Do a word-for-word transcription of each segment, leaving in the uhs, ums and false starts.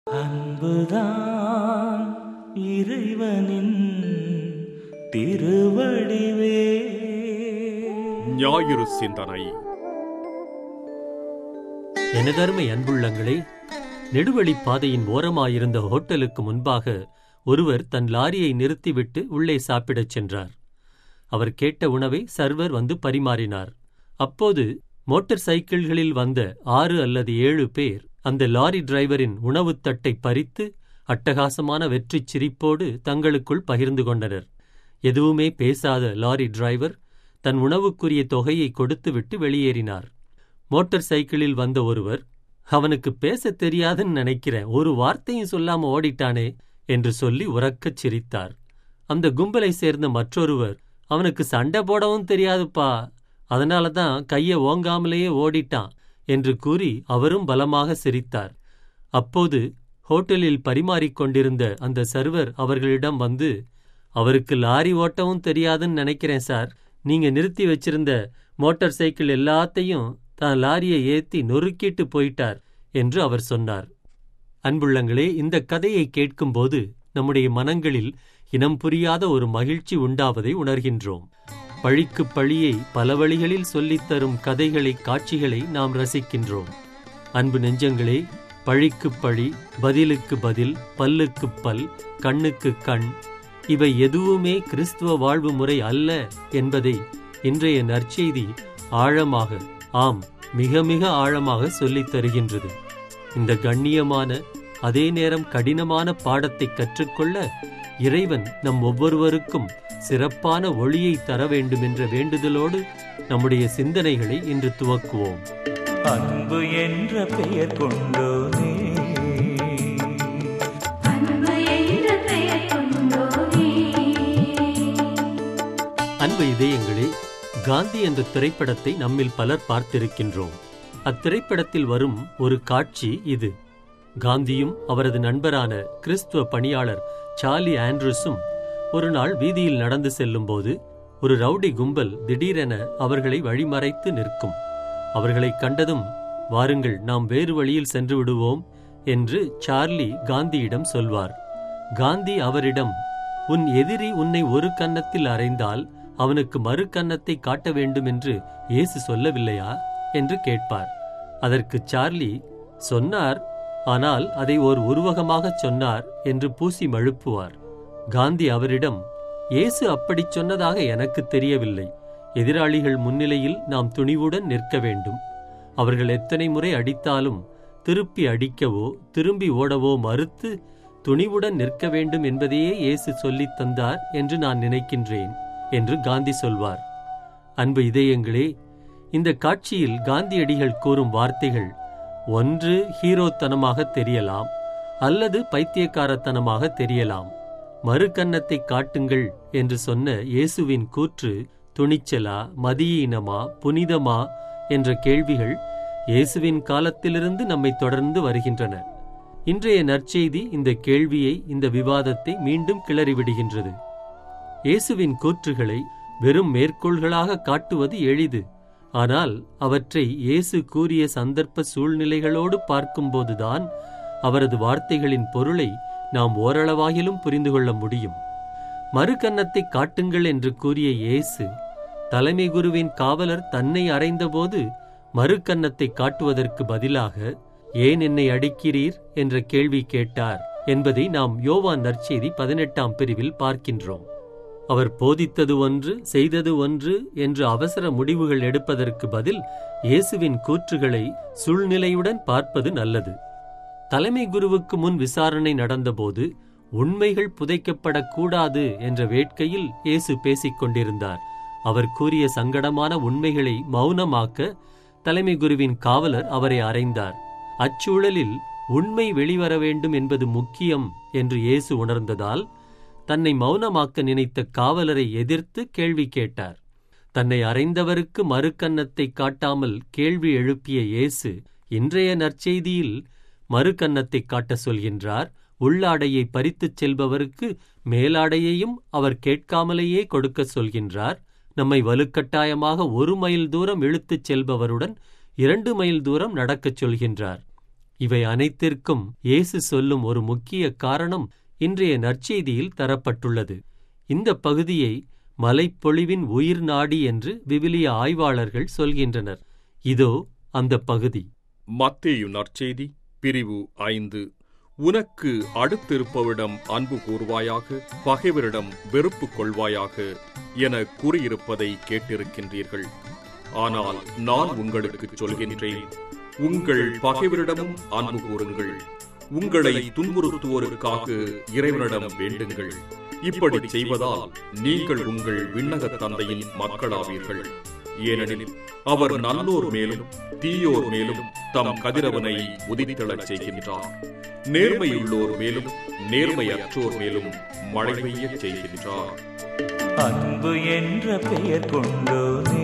அன்புதான் இறைவனின் திருவடிவே. ஞாயிறு சிந்தனை. எனதருமை அன்புள்ளங்களே, நெடுவழி பாதையின் ஓரமாயிருந்த ஹோட்டலுக்கு முன்பாக ஒருவர் தன் லாரியை நிறுத்திவிட்டு உள்ளே சாப்பிடச் சென்றார். அவர் கேட்ட உணவை சர்வர் வந்து பரிமாறினார். அப்போது மோட்டார் சைக்கிள்களில் வந்த ஆறு அல்லது ஏழு பேர் அந்த லாரி டிரைவரின் உணவுத் தட்டை பறித்து அட்டகாசமான வெற்றிச் சிரிப்போடு தங்களுக்குள் பகிர்ந்து கொண்டனர். எதுவுமே பேசாத லாரி டிரைவர் தன் உணவுக்குரிய தொகையை கொடுத்துவிட்டு வெளியேறினார். மோட்டார் சைக்கிளில் வந்த ஒருவர், அவனுக்கு பேசத் தெரியாதுன்னு நினைக்கிறேன், ஒரு வார்த்தையும் சொல்லாம ஓடிட்டானே என்று சொல்லி உரக்கச் சிரித்தார். அந்த கும்பலை சேர்ந்த மற்றொருவர், அவனுக்கு சண்டை போடவும் தெரியாதுப்பா, அதனால தான் கையை ஓங்காமலேயே ஓடிட்டான் என்று கூறி அவரும் பலமாக சிரித்தார். அப்போது ஹோட்டலில் பரிமாறிக்கொண்டிருந்த அந்த சர்வர் அவர்களிடம் வந்து, அவருக்கு லாரி ஓட்டவும் தெரியாதுன்னு நினைக்கிறேன் சார், நீங்க நிறுத்தி வச்சிருந்த மோட்டார் சைக்கிள் எல்லாத்தையும் தான் லாரியை ஏத்தி நொறுக்கிட்டு போயிட்டார் என்று அவர் சொன்னார். அன்புள்ளங்களே, இந்த கதையை கேட்கும்போது நம்முடைய மனங்களில் இனம் புரியாத ஒரு மகிழ்ச்சி உண்டாவதை உணர்கின்றோம். பழிக்கு பழியை பல வழிகளில் சொல்லித்தரும் கதைகளை, காட்சிகளை நாம் ரசிக்கின்றோம். அன்பு நெஞ்சங்களே, பழிக்கு பழி, பதிலுக்கு பதில், பல்லுக்கு பல், கண்ணுக்கு கண், இவை எதுவுமே கிறிஸ்துவ வாழ்வு முறை அல்ல என்பதை இன்றைய நற்செய்தி ஆழமாக, ஆம் மிக மிக ஆழமாக சொல்லித் தருகின்றது. இந்த கண்ணியமான அதே நேரம் கடினமான பாடத்தை கற்றுக்கொள்ள இறைவன் நம் ஒவ்வொருவருக்கும் சிறப்பான ஒளியை தர வேண்டும் என்ற வேண்டுதலோடு நம்முடைய சிந்தனைகளை இன்று துவக்குவோம். அன்பு என்ற பெயர் கொண்டோனே, அன்பு இதயங்களே, காந்தி என்ற திரைப்படத்தை நம்மில் பலர் பார்த்திருக்கின்றோம். அத்திரைப்படத்தில் வரும் ஒரு காட்சி இது. காந்தியும் அவரது நண்பரான கிறிஸ்துவ பணியாளர் சார்லி ஆண்ட்ரூஸும் ஒரு நாள் வீதியில் நடந்து செல்லும்போது ஒரு ரவுடி கும்பல் திடீரென அவர்களை வழிமறைத்து நிற்கும். அவர்களை கண்டதும், வாருங்கள், நாம் வேறு வழியில் சென்று விடுவோம் என்று சார்லி காந்தியிடம் சொல்வார். காந்தி அவரிடம், உன் எதிரி உன்னை ஒரு கன்னத்தில் அறைந்தால் அவனுக்கு மறு கன்னத்தை காட்ட வேண்டும் என்று இயேசு சொல்லவில்லையா என்று கேட்பார். அதற்கு சார்லி, சொன்னார், ஆனால் அதை ஓர் உருவகமாகச் சொன்னார் என்று பூசி மழுப்புவார். காந்தி அவரிடம், இயேசு அப்படிச் சொன்னதாக எனக்கு தெரியவில்லை. எதிராளிகள் முன்னிலையில் நாம் துணிவுடன் நிற்க வேண்டும். அவர்கள் எத்தனை முறை அடித்தாலும் திருப்பி அடிக்கவோ திரும்பி ஓடவோ மறுத்து துணிவுடன் நிற்க வேண்டும் என்பதையே இயேசு சொல்லித் தந்தார் என்று நான் நினைக்கின்றேன் என்று காந்தி சொல்வார். அன்பு இதயங்களே, இந்த காட்சியில் காந்தியடிகள் கூறும் வார்த்தைகள் ஒன்று ஹீரோத்தனமாக தெரியலாம், அல்லது பைத்தியக்காரத்தனமாக தெரியலாம். மறு கன்னத்தை காட்டுங்கள் என்று சொன்ன இயேசுவின் கூற்று துணிச்சலா, மதியீனமா, புனிதமா என்ற கேள்விகள் இயேசுவின் காலத்திலிருந்து நம்மை தொடர்ந்து வருகின்றன. இன்றைய நற்செய்தி இந்த கேள்வியை, இந்த விவாதத்தை மீண்டும் கிளறிவிடுகின்றது. இயேசுவின் கூற்றுகளை வெறும் மேற்கோள்களாக காட்டுவது எளிது. ஆனால் அவற்றை இயேசு கூறிய சந்தர்ப்ப சூழ்நிலைகளோடு பார்க்கும்போதுதான் அவரது வார்த்தைகளின் பொருளை நாம் ஓரளவாகிலும் புரிந்து கொள்ள முடியும். மறு கன்னத்தை காட்டுங்கள் என்று கூறிய இயேசு, தலைமை குருவின் காவலர் தன்னை அறைந்தபோது மறு கன்னத்தை காட்டுவதற்கு பதிலாக, ஏன் என்னை அடிக்கிறீர் என்ற கேள்வி கேட்டார் என்பதை நாம் யோவான் நற்செய்தி பதினெட்டாம் பிரிவில் பார்க்கின்றோம். அவர் போதித்தது ஒன்று, செய்தது ஒன்று என்று அவசர முடிவுகள் எடுப்பதற்கு பதில் இயேசுவின் கூற்றுகளை சூழ்நிலையுடன் பார்ப்பது நல்லது. தலைமை குருவுக்கு முன் விசாரணை நடந்தபோது உண்மைகள் புதைக்கப்படக்கூடாது என்ற வேட்கையில் இயேசு பேசிக் கொண்டிருந்தார். அவர் கூறிய சங்கடமான உண்மைகளை மௌனமாக்க தலைமை குருவின் காவலர் அவரை அறைந்தார். அச்சூழலில் உண்மை வெளிவர வேண்டும் என்பது முக்கியம் என்று இயேசு உணர்ந்ததால் தன்னை மௌனமாக்க நினைத்த காவலரை எதிர்த்து கேள்வி கேட்டார். தன்னை அறைந்தவருக்கு மறு கன்னத்தை காட்டாமல் கேள்வி எழுப்பிய இயேசு இன்றைய நற்செய்தியில் மறு கன்னத்தை காட்ட சொல்கின்றார். உள்ளாடையை பறித்துச் செல்பவருக்கு மேலாடையையும் அவர் கேட்காமலேயே கொடுக்க சொல்கின்றார். நம்மை வலுக்கட்டாயமாக ஒரு மைல் தூரம் இழுத்துச் செல்பவருடன் இரண்டு மைல் தூரம் நடக்கச் சொல்கின்றார். இவை அனைத்திற்கும் இயேசு சொல்லும் ஒரு முக்கிய காரணம் இன்றைய நற்செய்தியில் தரப்பட்டுள்ளது. இந்த பகுதியை மலைப்பொழிவின் உயிர் நாடி என்று விவிலிய ஆய்வாளர்கள் சொல்கின்றனர். இதோ அந்த பகுதி. மத்தேயு நற்செய்தி பிரிவு ஐந்து. உனக்கு அடுத்திருப்பவரிடம் அன்பு கூர்வாயாக, பகைவரிடம் வெறுப்பு கொள்வாயாக என கூறியிருப்பதை கேட்டிருக்கின்றீர்கள். ஆனால் நான் உங்களுக்கு சொல்கின்றேன், உங்கள் பகைவரிடமும் அன்பு கூறுங்கள், உங்களை துன்புறுத்துவோருக்காக இறைவனிடம் வேண்டுங்கள். இப்படி செய்வதால் நீங்கள் உங்கள் விண்ணக தந்தையின் மக்களாவீர்கள். ஏனெனில் அவர் நல்லோர் மேலும் தீயோர் மேலும் தம் கதிரவனை உதித்தெழச் செய்கின்றார். நேர்மையுள்ளோர் மேலும் நேர்மையற்றோர் மேலும் மழை பெய்யச் செய்கின்றார். அன்பு என்ற பெயர் கொண்டோனே,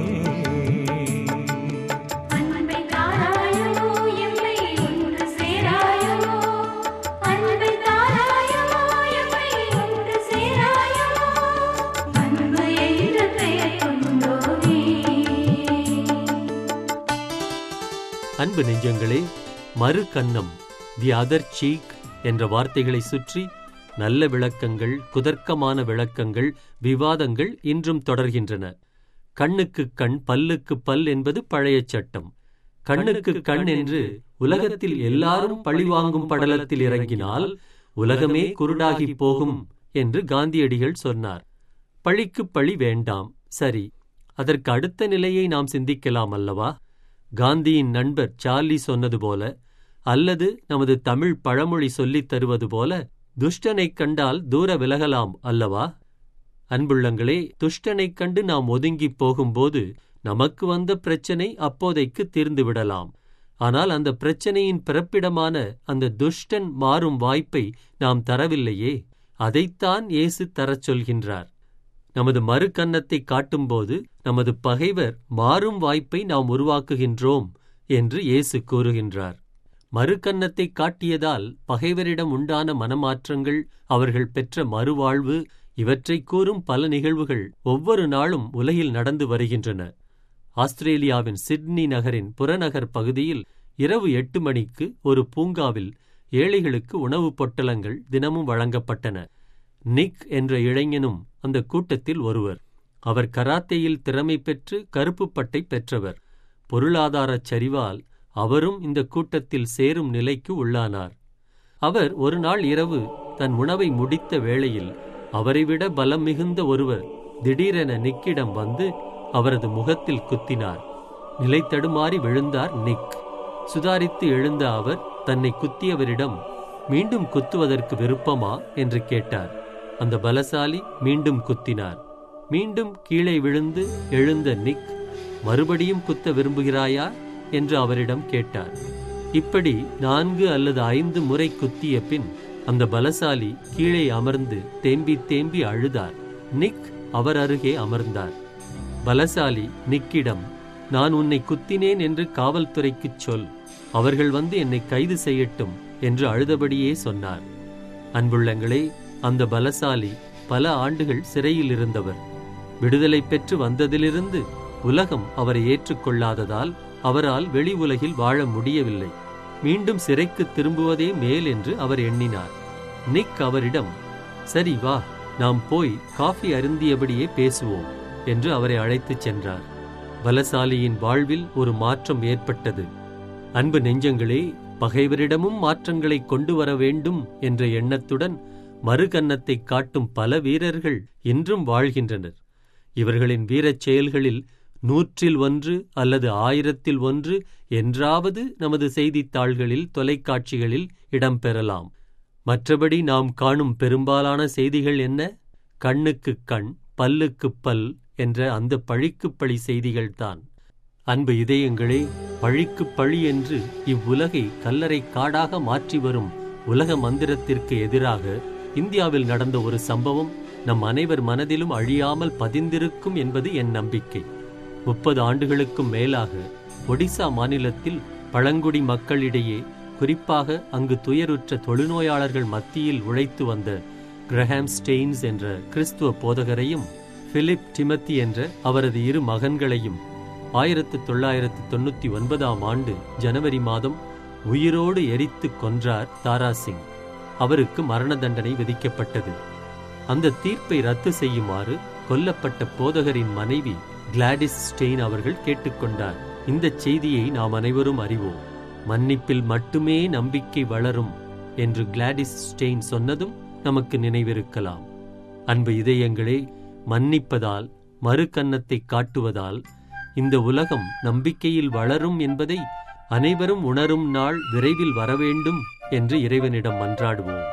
அன்பு நெஞ்சங்களே, மறு கன்னம், தி அதர் சீக் என்ற வார்த்தைகளை சுற்றி நல்ல விளக்கங்கள், குதர்க்கமான விளக்கங்கள், விவாதங்கள் இன்றும் தொடர்கின்றன. கண்ணுக்கு கண், பல்லுக்கு பல் என்பது பழைய சட்டம். கண்ணுக்கு கண் என்று உலகத்தில் எல்லாரும் பழிவாங்கும் படலத்தில் இறங்கினால் உலகமே குருடாகி போகும் என்று காந்தியடிகள் சொன்னார். பழிக்கு பழி வேண்டாம், சரி. அதற்கு அடுத்த நிலையை நாம் சிந்திக்கலாம் அல்லவா? காந்தியின் நண்பர் சார்லி சொன்னது போல, அல்லது நமது தமிழ் பழமொழி சொல்லித் தருவது போல, துஷ்டனைக் கண்டால் தூர விலகலாம் அல்லவா? அன்புள்ளங்களே, துஷ்டனைக் கண்டு நாம் ஒதுங்கிப் போகும்போது நமக்கு வந்த பிரச்சனை அப்போதைக்கு தீர்ந்துவிடலாம். ஆனால் அந்த பிரச்சனையின் பிறப்பிடமான அந்த துஷ்டன் மாறும் வாய்ப்பை நாம் தரவில்லையே. அதைத்தான் இயேசு தரச் சொல்கின்றார். நமது மறு கன்னத்தை காட்டும்போது நமது பகைவர் மாறும் வாய்ப்பை நாம் உருவாக்குகின்றோம் என்று இயேசு கூறுகின்றார். மறு கன்னத்தை காட்டியதால் பகைவரிடம் உண்டான மனமாற்றங்கள், அவர்கள் பெற்ற மறுவாழ்வு, இவற்றை கூறும் பல நிகழ்வுகள் ஒவ்வொரு நாளும் உலகில் நடந்து வருகின்றன. ஆஸ்திரேலியாவின் சிட்னி நகரின் புறநகர் பகுதியில் இரவு எட்டு மணிக்கு ஒரு பூங்காவில் ஏழைகளுக்கு உணவுப் பொட்டலங்கள் தினமும் வழங்கப்பட்டன. நிக் என்ற இளைஞனும் அந்த கூட்டத்தில் ஒருவர். அவர் கராத்தேயில் திறமை பெற்று கருப்பு பட்டை பெற்றவர். பொருளாதாரச் சரிவால் அவரும் இந்த கூட்டத்தில் சேரும் நிலைக்கு உள்ளானார். அவர் ஒரு நாள் இரவு தன் உணவை முடித்த வேளையில் அவரைவிட பலம் மிகுந்த ஒருவர் திடீரென நிக்கிடம் வந்து அவரது முகத்தில் குத்தினார். நிலை தடுமாறி விழுந்தார் நிக். சுதாரித்து எழுந்த அவர் தன்னை குத்தியவரிடம் மீண்டும் குத்துவதற்கு விருப்பமா என்று கேட்டார். அந்த பலசாலி மீண்டும் குத்தினார். மீண்டும் கீழே விழுந்து எழுந்த நிக், மறுபடியும் குத்த விரும்புகிறாயா என்று அவரிடம் கேட்டார். இப்படி நான்கு அல்லது ஐந்து முறை குத்திய பின் அந்த பலசாலி கீழே அமர்ந்து தேம்பி தேம்பி அழுதார். நிக் அவர் அருகே அமர்ந்தார். பலசாலி நிக்கிடம், நான் உன்னை குத்தினேன் என்று காவல்துறைக்குச் சொல், அவர்கள் வந்து என்னை கைது செய்யட்டும் என்று அழுதபடியே சொன்னார். அன்புள்ளங்களே, அந்த பலசாலி பல ஆண்டுகள் சிறையில் இருந்தவர். விடுதலை பெற்று வந்ததிலிருந்து உலகம் அவரை ஏற்றுக்கொள்ளாததால் அவரால் வெளி உலகில் வாழ முடியவில்லை. மீண்டும் சிறைக்கு திரும்புவதே மேல் என்று அவர் எண்ணினார். நிக் அவரிடம், சரி வா, நாம் போய் காஃபி அருந்தியபடியே பேசுவோம் என்று அவரை அழைத்துச் சென்றார். பலசாலியின் வாழ்வில் ஒரு மாற்றம் ஏற்பட்டது. அன்பு நெஞ்சங்களே, பகைவரிடமும் மாற்றங்களை கொண்டு வர வேண்டும் என்ற எண்ணத்துடன் மறுகன்னத்தை காட்டும் பல வீரர்கள் இன்றும் வாழ்கின்றனர். இவர்களின் வீரச் செயல்களில் நூற்றில் ஒன்று அல்லது ஆயிரத்தில் ஒன்று என்றாவது நமது செய்தித்தாள்களில், தொலைக்காட்சிகளில் இடம்பெறலாம். மற்றபடி நாம் காணும் பெரும்பாலான செய்திகள் என்ன? கண்ணுக்கு கண், பல்லுக்கு பல் என்ற அந்த பழிக்கு பழி செய்திகள்தான். அன்பு இதயங்களே, பழிக்கு பழி என்று இவ்வுலகை கல்லறை காடாக மாற்றி வரும் உலக மந்திரத்திற்கு எதிராக இந்தியாவில் நடந்த ஒரு சம்பவம் நம் அனைவர் மனதிலும் அழியாமல் பதிந்திருக்கும் என்பது என் நம்பிக்கை. முப்பது ஆண்டுகளுக்கும் மேலாக ஒடிசா மாநிலத்தில் பழங்குடி மக்களிடையே, குறிப்பாக அங்கு துயருற்ற தொழுநோயாளர்கள் மத்தியில் உழைத்து வந்த கிரஹாம் ஸ்டெயின்ஸ் என்ற கிறிஸ்துவ போதகரையும் பிலிப் டிமத்தி என்ற அவரது இரு மகன்களையும் ஆயிரத்து தொள்ளாயிரத்து தொண்ணூற்றி ஒன்பதாம் ஆண்டு ஜனவரி மாதம் உயிரோடு எரித்து கொன்றார் தாராசிங். அவருக்கு மரண தண்டனை விதிக்கப்பட்டது. அந்த தீர்ப்பை ரத்து செய்யுமாறு கொல்லப்பட்ட போதகரின் மனைவி கிளாடிஸ் ஸ்டெயின் அவர்கள் கேட்டுக்கொண்டார். இந்த செய்தியை நாம் அனைவரும் அறிவோம். மன்னிப்பில் மட்டுமே நம்பிக்கை வளரும் என்று கிளாடிஸ் ஸ்டெயின் சொன்னதும் நமக்கு நினைவிருக்கலாம். அன்பு இதயங்களே, மன்னிப்பதால், மறு கன்னத்தை காட்டுவதால் இந்த உலகம் நம்பிக்கையில் வளரும் என்பதை அனைவரும் உணரும் நாள் விரைவில் வரவேண்டும் என்று இறைவனிடம் மன்றாடுவோம்.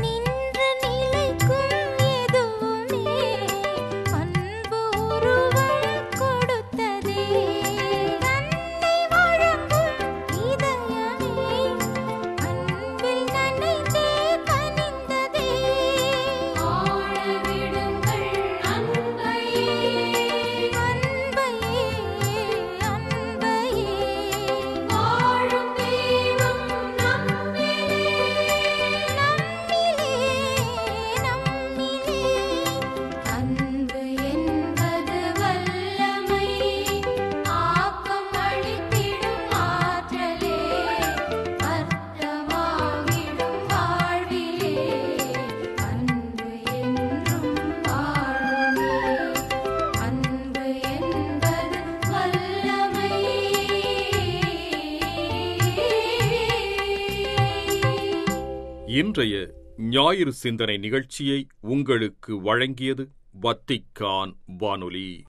இன்றைய ஞாயிறு சிந்தனை நிகழ்ச்சியை உங்களுக்கு வழங்கியது வத்திக்கான் வானொலி.